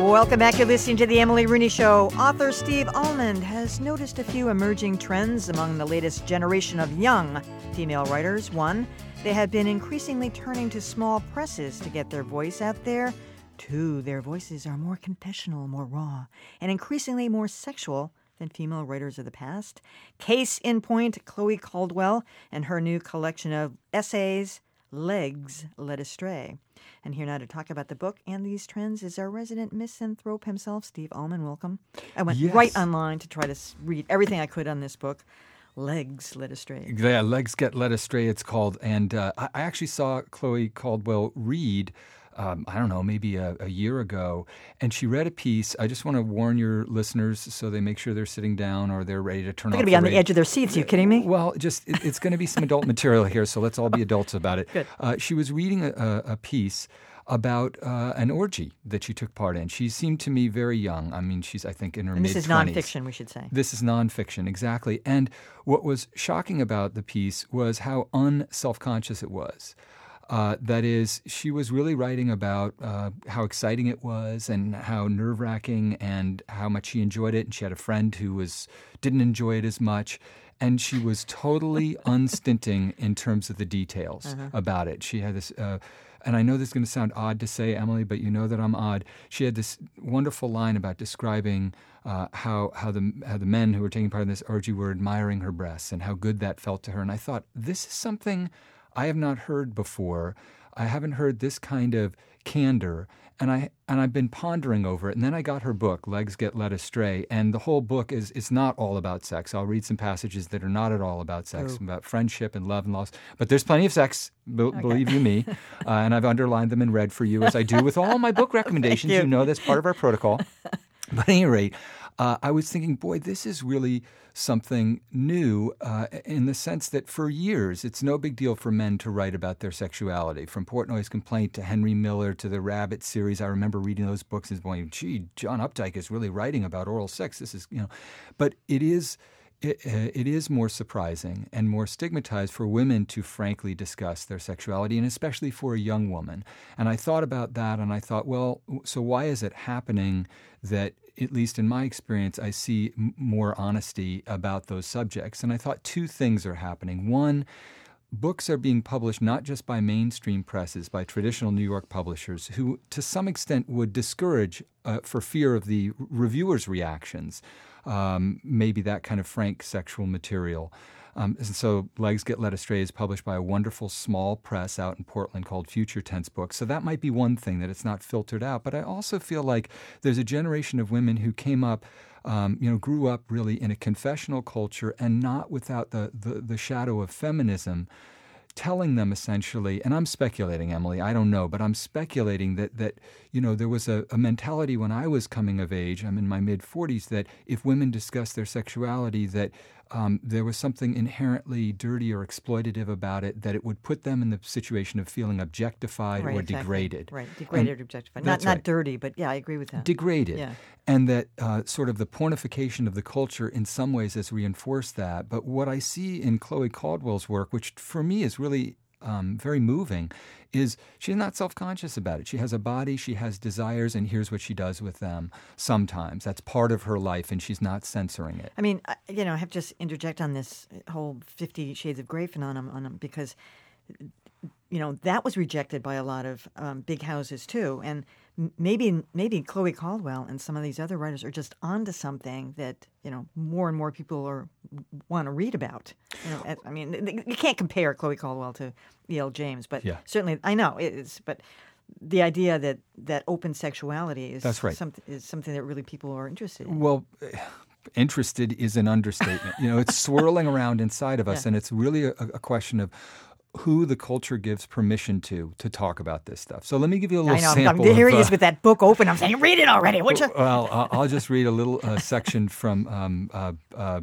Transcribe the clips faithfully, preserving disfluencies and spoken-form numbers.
Welcome back. You're listening to The Emily Rooney Show. Author Steve Almond has noticed a few emerging trends among the latest generation of young female writers. One, they have been increasingly turning to small presses to get their voice out there. Two, their voices are more confessional, more raw, and increasingly more sexual than female writers of the past. Case in point, Chloe Caldwell and her new collection of essays, Legs Led Astray. And here now to talk about the book and these trends is our resident misanthrope himself, Steve Almond. Welcome. I went Yes. right online to try to read everything I could on this book. Legs Led Astray. Yeah, Legs Get Led Astray, it's called. And uh, I I actually saw Chloe Caldwell read, um, I don't know, maybe a, a year ago. And she read a piece. I just want to warn your listeners so they make sure they're sitting down or they're ready to turn They're off going to be the on the radio. edge of their seats. Are you kidding me? Well, just it, it's going to be some adult material here, so let's all be adults about it. Good. Uh, she was reading a, a, a piece about uh, an orgy that she took part in. She seemed to me very young. I mean, she's, I think, in her And mid-twenties. this is nonfiction, we should say. This is nonfiction, exactly. And what was shocking about the piece was how un-self-conscious it was. Uh, that is, she was really writing about uh, how exciting it was and how nerve-wracking and how much she enjoyed it. And she had a friend who was didn't enjoy it as much. And she was totally unstinting in terms of the details uh-huh. about it. She had this... Uh, And I know this is going to sound odd to say, Emily, but you know that I'm odd. She had this wonderful line about describing uh, how how the how the men who were taking part in this orgy were admiring her breasts and how good that felt to her. And I thought, this is something I have not heard before. I haven't heard this kind of candor, and I and I've been pondering over it. And then I got her book, Legs Get Led Astray, and the whole book is it's not all about sex. I'll read some passages that are not at all about sex, Ooh. about friendship and love and loss. But there's plenty of sex, be- Okay. believe you me, uh, and I've underlined them in red for you, as I do with all my book recommendations. you. You know that's part of our protocol. But at any rate, uh, I was thinking, boy, this is really something new uh, in the sense that for years it's no big deal for men to write about their sexuality. From Portnoy's Complaint to Henry Miller to the Rabbit series, I remember reading those books and going, gee, John Updike is really writing about oral sex. This is, you know, but it is... It, uh, it is more surprising and more stigmatized for women to frankly discuss their sexuality, and especially for a young woman. And I thought about that, and I thought, well, so why is it happening that, at least in my experience, I see m- more honesty about those subjects? And I thought two things are happening. One, books are being published not just by mainstream presses, by traditional New York publishers, who to some extent would discourage, uh, for fear of the reviewers' reactions, um, maybe that kind of frank sexual material. Um, and so Legs Get Led Astray is published by a wonderful small press out in Portland called Future Tense Books. So that might be one thing, that it's not filtered out. But I also feel like there's a generation of women who came up, um, you know, grew up really in a confessional culture and not without the, the, the shadow of feminism, telling them essentially, and I'm speculating, Emily, I don't know, but I'm speculating that, that you know, there was a, a mentality when I was coming of age, I'm in my mid-forties, that if women discussed their sexuality, that um, there was something inherently dirty or exploitative about it, that it would put them in the situation of feeling objectified Right, or exactly. degraded. Right, degraded And or objectified. Not, that's not right. dirty, but yeah, I agree with that. Degraded. Yeah. And that uh, sort of the pornification of the culture in some ways has reinforced that. But what I see in Chloe Caldwell's work, which for me is really um, very moving, is she's not self-conscious about it. She has a body, she has desires, and here's what she does with them sometimes. That's part of her life, and she's not censoring it. I mean, I- you know, I have to just interject on this whole Fifty Shades of Grey phenomenon on 'em because, you know, that was rejected by a lot of um, big houses too. And m- maybe maybe Chloe Caldwell and some of these other writers are just onto something that, you know, more and more people are want to read about. You know, as- I mean, you can't compare Chloe Caldwell to E L. James, but Yeah. certainly I know it is. But the idea that, that open sexuality is That's right. something is something that really people are interested in. Well, interested is an understatement. You know, it's swirling around inside of us, Yeah. and it's really a, a question of who the culture gives permission to to talk about this stuff. So let me give you a little I know. I'm, sample. here of, he is uh, with that book open. I'm saying, read it already. What's your... Well, I'll I'll just read a little uh, section from um, uh, uh,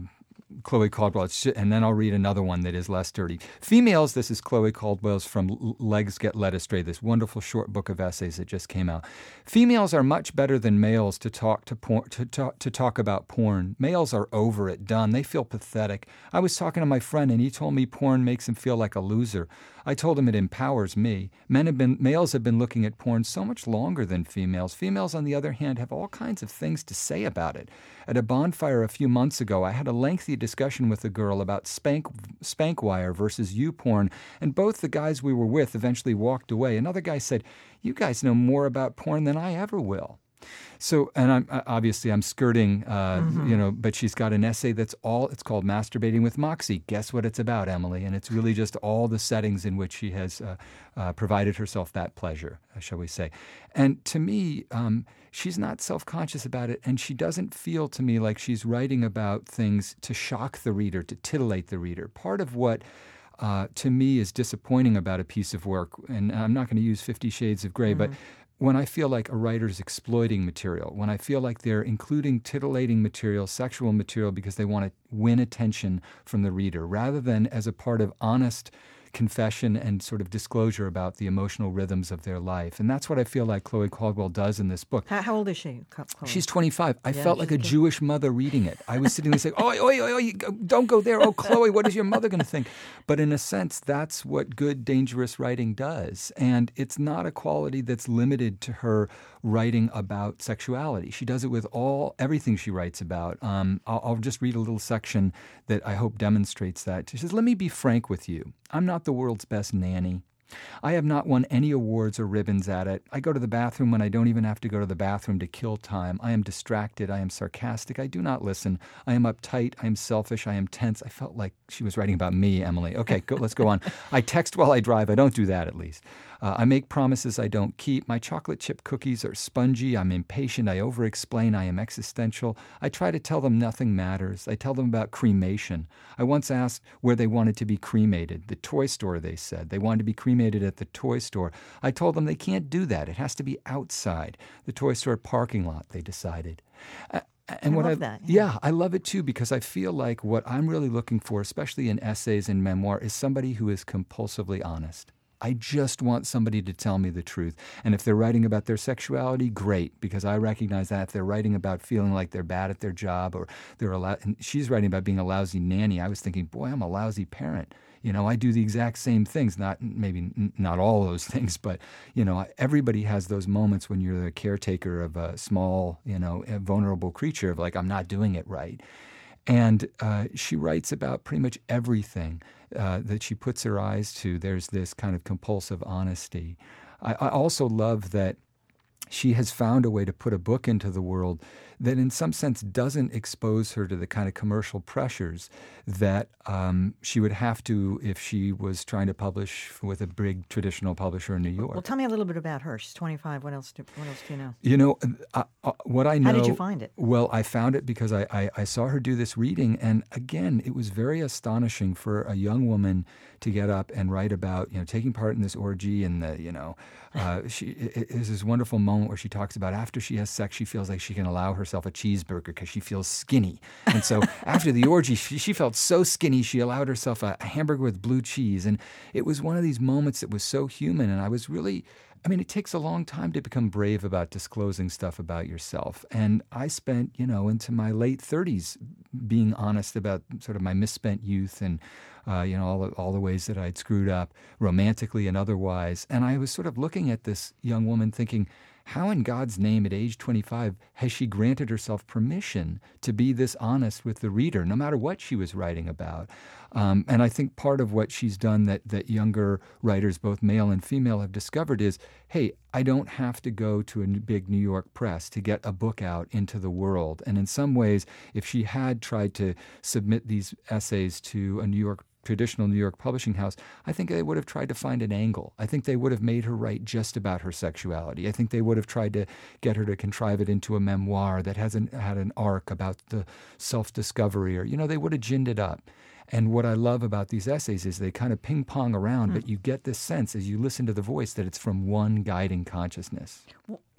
Chloe Caldwell, it's, and then I'll read another one that is less dirty. Females, this is Chloe Caldwell's from Legs Get Led Astray, this wonderful short book of essays that just came out. Females are much better than males to talk to porn, to talk, to talk about porn. Males are over it, done. They feel pathetic. I was talking to my friend, and he told me porn makes him feel like a loser. I told him it empowers me. Men have been, males have been looking at porn so much longer than females. Females, on the other hand, have all kinds of things to say about it. At a bonfire a few months ago, I had a lengthy discussion with a girl about spank Spankwire versus YouPorn, and both the guys we were with eventually walked away. Another guy said, "You guys know more about porn than I ever will." So, and I'm obviously I'm skirting, uh, mm-hmm. you know, but she's got an essay that's all, it's called Masturbating with Moxie. Guess what it's about, Emily? And it's really just all the settings in which she has uh, uh, provided herself that pleasure, shall we say. And to me, um, she's not self-conscious about it, and she doesn't feel to me like she's writing about things to shock the reader, to titillate the reader. Part of what uh, to me is disappointing about a piece of work, and I'm not going to use Fifty Shades of Grey, mm-hmm. but when I feel like a writer's exploiting material, when I feel like they're including titillating material, sexual material, because they want to win attention from the reader, rather than as a part of honest confession and sort of disclosure about the emotional rhythms of their life. And that's what I feel like Chloe Caldwell does in this book. How, how old is she? Chloe? She's twenty-five. I yeah, felt like a good. Jewish mother reading it. I was sitting there saying, oi, oi, oi, oi, don't go there. Oh, Chloe, what is your mother going to think? But in a sense, that's what good, dangerous writing does. And it's not a quality that's limited to her writing about sexuality. She does it with all everything she writes about. Um, I'll, I'll just read a little section that I hope demonstrates that. She says, "Let me be frank with you. I'm not the world's best nanny. I have not won any awards or ribbons at it. I go to the bathroom when I don't even have to go to the bathroom to kill time. I am distracted. I am sarcastic. I do not listen. I am uptight. I am selfish. I am tense." I felt like she was writing about me, Emily. Okay, go, let's go on. "I text while I drive. I don't do that, at least. Uh, I make promises I don't keep. My chocolate chip cookies are spongy. I'm impatient. I over-explain. I am existential. I try to tell them nothing matters. I tell them about cremation. I once asked where they wanted to be cremated. The toy store, they said. They wanted to be cremated at the toy store. I told them they can't do that. It has to be outside. The toy store parking lot, they decided." Uh, And I what love I, that. Yeah. yeah, I love it too, because I feel like what I'm really looking for, especially in essays and memoir, is somebody who is compulsively honest. I just want somebody to tell me the truth. And if they're writing about their sexuality, great, because I recognize that. If they're writing about feeling like they're bad at their job, or they're a lo- and she's writing about being a lousy nanny, I was thinking, boy, I'm a lousy parent. You know, I do the exact same things, not maybe n- not all those things, but, you know, everybody has those moments when you're the caretaker of a small, you know, a vulnerable creature of like, I'm not doing it right. And uh, she writes about pretty much everything uh, that she puts her eyes to. There's this kind of compulsive honesty. I, I also love that she has found a way to put a book into the world that in some sense doesn't expose her to the kind of commercial pressures that um, she would have to if she was trying to publish with a big traditional publisher in New York. Well, tell me a little bit about her. She's twenty-five. What else do, what else do you know? You know, uh, uh, what I know... How did you find it? Well, I found it because I, I, I saw her do this reading, and again, it was very astonishing for a young woman to get up and write about, you know, taking part in this orgy, and the, you know, uh, she it, it's this wonderful moment where she talks about after she has sex, she feels like she can allow herself a cheeseburger because she feels skinny. And so after the orgy, she, she felt so skinny, she allowed herself a, a hamburger with blue cheese. And it was one of these moments that was so human. And I was really, I mean, it takes a long time to become brave about disclosing stuff about yourself. And I spent, you know, into my late thirties being honest about sort of my misspent youth and, uh, you know, all the, all the ways that I'd screwed up romantically and otherwise. And I was sort of looking at this young woman thinking, how in God's name at age twenty-five has she granted herself permission to be this honest with the reader, no matter what she was writing about? Um, and I think part of what she's done that, that younger writers, both male and female, have discovered is, hey, I don't have to go to a big New York press to get a book out into the world. And in some ways, if she had tried to submit these essays to a New York traditional New York publishing house, I think they would have tried to find an angle. I think they would have made her write just about her sexuality. I think they would have tried to get her to contrive it into a memoir that hasn't had an arc about the self-discovery, or, you know, they would have ginned it up. And what I love about these essays is they kind of ping-pong around, mm. but you get this sense as you listen to the voice that it's from one guiding consciousness. Well,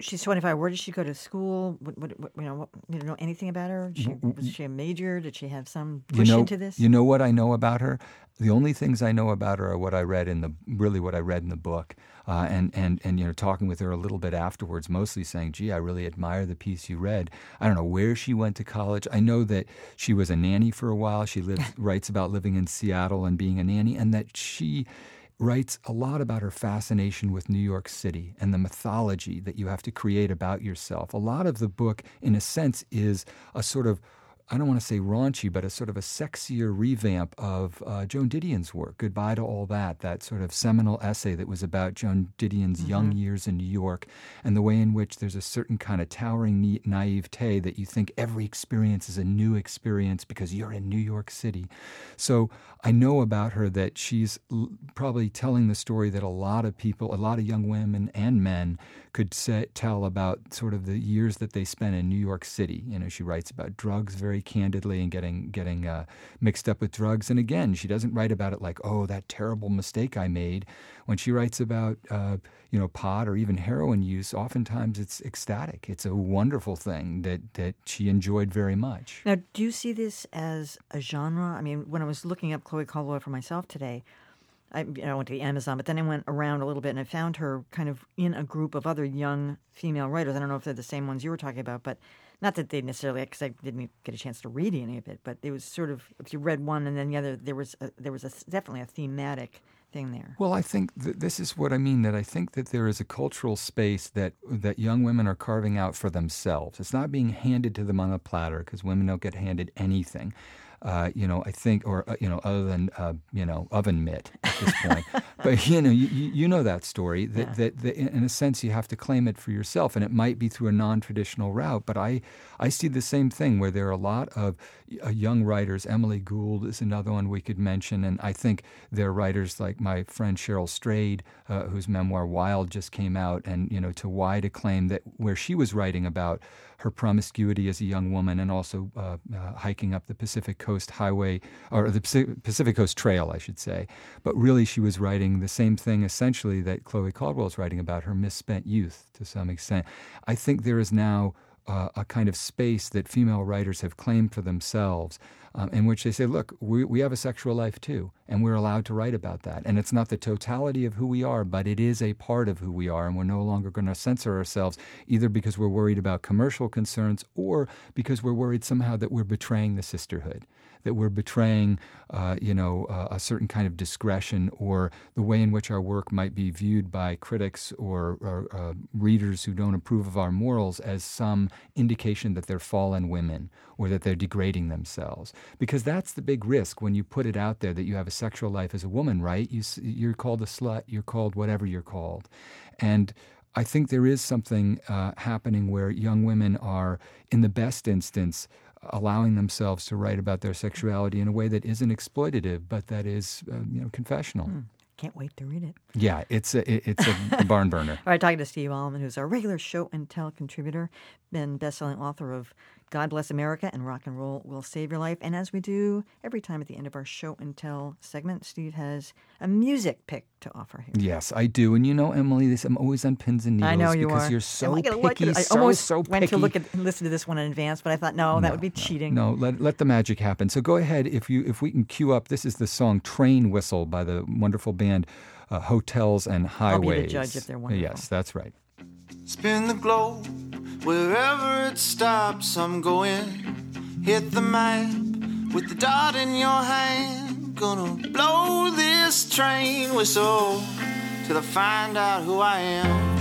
she's twenty-five. Where did she go to school? What, what, what, you know, what, you know anything about her? She, was she a major? Did she have some push you know, into this? You know what I know about her? The only things I know about her are what I read in the really what I read in the book, uh, and and and you know, talking with her a little bit afterwards, mostly saying, "Gee, I really admire the piece you read." I don't know where she went to college. I know that she was a nanny for a while. She lives writes about living in Seattle and being a nanny, and that she writes a lot about her fascination with New York City and the mythology that you have to create about yourself. A lot of the book, in a sense, is a sort of, I don't want to say raunchy, but a sort of a sexier revamp of uh, Joan Didion's work, Goodbye to All That, that sort of seminal essay that was about Joan Didion's mm-hmm. young years in New York, and the way in which there's a certain kind of towering na- naivete that you think every experience is a new experience because you're in New York City. So I know about her that she's l- probably telling the story that a lot of people, a lot of young women and men could say, tell about sort of the years that they spent in New York City. You know, she writes about drugs very candidly and getting getting uh, mixed up with drugs. And again, she doesn't write about it like, oh, that terrible mistake I made. When she writes about, uh, you know, pot or even heroin use, oftentimes it's ecstatic. It's a wonderful thing that, that she enjoyed very much. Now, do you see this as a genre? I mean, when I was looking up Chloe Caldwell for myself today, I, you know, I went to the Amazon, but then I went around a little bit and I found her kind of in a group of other young female writers. I don't know if they're the same ones you were talking about, but not that they necessarily, because I didn't get a chance to read any of it, but it was sort of, if you read one and then the other, there was a, there was a, definitely a thematic thing there. Well, I think that this is what I mean, that I think that there is a cultural space that, that young women are carving out for themselves. It's not being handed to them on a platter, because women don't get handed anything. Uh, you know, I think, or, uh, you know, other than, uh, you know, oven mitt at this point. But, you know, you, you know that story, that, yeah. that, that in a sense you have to claim it for yourself, and it might be through a non-traditional route. But I, I see the same thing where there are a lot of uh, young writers. Emily Gould is another one we could mention, and I think there are writers like my friend Cheryl Strayed, uh, whose memoir Wild just came out, and, you know, to wide acclaim, that where she was writing about her promiscuity as a young woman and also uh, uh, hiking up the Pacific Coast Highway, or the Pacific Coast Trail, I should say. But really she was writing the same thing essentially that Chloe Caldwell is writing about, her misspent youth to some extent. I think there is now uh, a kind of space that female writers have claimed for themselves, um, in which they say, look, we, we have a sexual life too, and we're allowed to write about that. And it's not the totality of who we are, but it is a part of who we are, and we're no longer going to censor ourselves, either because we're worried about commercial concerns or because we're worried somehow that we're betraying the sisterhood, that we're betraying, uh, you know, uh, a certain kind of discretion, or the way in which our work might be viewed by critics or, or uh, readers who don't approve of our morals as some indication that they're fallen women or that they're degrading themselves. Because that's the big risk when you put it out there that you have a sexual life as a woman, right? You, you're called a slut, you're called whatever you're called. And I think there is something uh, happening where young women are, in the best instance, allowing themselves to write about their sexuality in a way that isn't exploitative, but that is, uh, you know, confessional. Hmm. Can't wait to read it. Yeah, it's a, it's a barn burner. All right, talking to Steve Almond, who's our regular show and tell contributor, been best-selling author of God Bless America and Rock and Roll Will Save Your Life. And as we do every time at the end of our show and tell segment, Steve has a music pick to offer here. Yes, I do. And you know, Emily, this, I'm always on pins and needles. I know you because are. you're so I picky, I so, almost so went picky. to look at listen to this one in advance, but I thought, no, no that would be no, cheating. No, let let the magic happen. So go ahead, if you if we can cue up, this is the song Train Whistle by the wonderful band uh, Hotels and Highways. I'll be the judge if they're wonderful. Yes, that's right. Spin the globe, wherever it stops, I'm going. Hit the map with the dot in your hand. Gonna blow this train whistle till I find out who I am.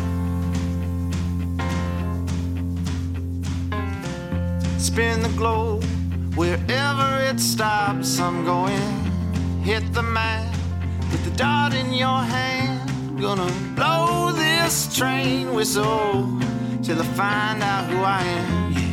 Spin the globe, wherever it stops, I'm going. Hit the map with the dot in your hand. Gonna blow this train whistle till I find out who I am. Yeah.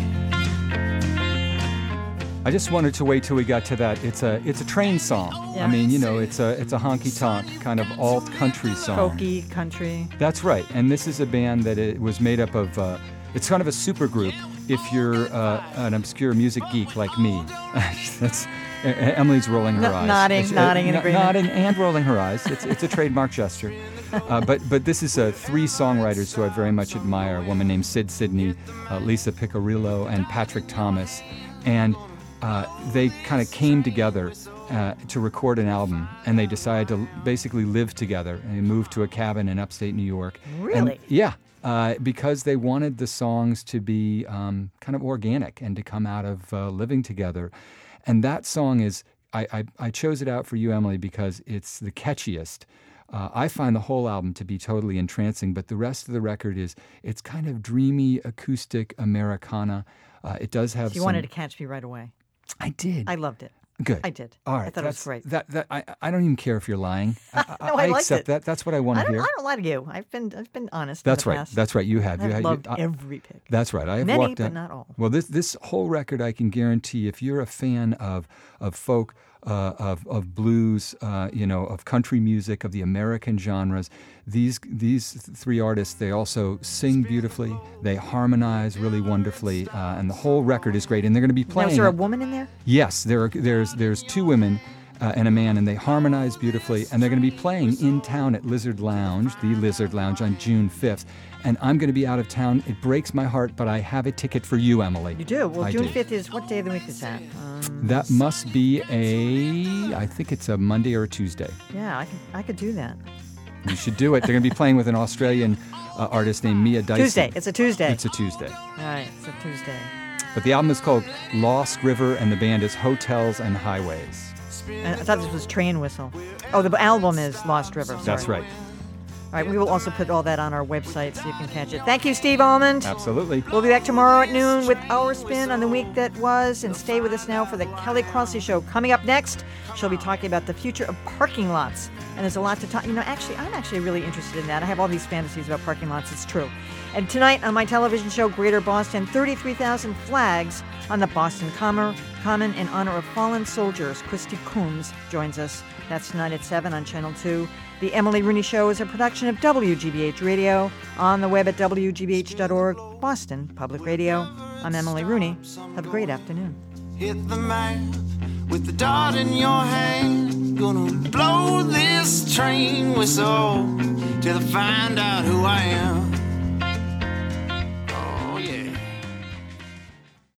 I just wanted to wait till we got to that. It's a it's a train song. Yeah. I mean, you know, it's a it's a honky tonk kind of alt country song. Folky country. That's right. And this is a band that it was made up of. Uh, it's kind of a super group. if you're uh, an obscure music geek like me. That's Emily's rolling her N- eyes. Nodding, It's, nodding in n- agreement. Nodding and rolling her eyes. It's, it's a trademark gesture. Uh, but but this is uh, three songwriters who I very much admire. A woman named Sid Sidney, uh, Lisa Piccarillo, and Patrick Thomas. And uh, they kind of came together uh, to record an album, and they decided to basically live together. And they moved to a cabin in upstate New York. Really? And, yeah. Uh, because they wanted the songs to be um, kind of organic and to come out of uh, living together. And that song is, I, I, I chose it out for you, Emily, because it's the catchiest. Uh, I find the whole album to be totally entrancing, but the rest of the record is, it's kind of dreamy, acoustic Americana. Uh, it does have You some... wanted to catch me right away. I did. I loved it. Good. I did. All right. I thought it was that's- great. That, that, I, I don't even care if you're lying. I, No, I liked accept it. that. That's what I want I to don't, hear. I don't lie to you. I've been I've been honest. in That's the right. past. That's right. You have. You I've have loved you, I- every pick. That's right. I have Many, walked but out- not all. Well, this this whole record, I can guarantee, if you're a fan of of folk, uh, of of blues, uh, you know, of country music, of the American genres, these these three artists, they also sing beautifully. They harmonize really wonderfully, uh, and the whole record is great. And they're going to be Now, playing. is there a woman in there? Yes, there are, there's there's two women uh, and a man, and they harmonize beautifully. And they're going to be playing in town at Lizard Lounge, the Lizard Lounge, on June fifth. And I'm going to be out of town. It breaks my heart, but I have a ticket for you, Emily. You do? Well, I June do. fifth is, what day of the week is that? Um, That must be a, I think it's a Monday or a Tuesday. yeah, I could, I could do that. You should do it. They're going to be playing with an Australian uh, artist named Mia Dyson. Tuesday. It's a Tuesday. It's a Tuesday. All right, it's a Tuesday. But the album is called Lost River, and the band is Hotels and Highways. And I thought this was Train Whistle. Oh, the album is Lost River. Sorry. That's right. All right, we will also put all that on our website so you can catch it. Thank you, Steve Almond. Absolutely. We'll be back tomorrow at noon with our spin on the week that was. And stay with us now for the Kelly Crossley Show. Coming up next, she'll be talking about the future of parking lots. And there's a lot to talk. You know, actually, I'm actually really interested in that. I have all these fantasies about parking lots. It's true. And tonight on my television show, Greater Boston, thirty-three thousand flags on the Boston Common, Common in honor of fallen soldiers. Christy Coombs joins us. That's tonight at seven on Channel two. The Emily Rooney Show is a production of W G B H Radio, on the web at W G B H dot org, Boston Public Radio. I'm Emily Rooney. Have a great afternoon. Hit the map with the dot in your hand. Gonna blow this train whistle till I find out who I am.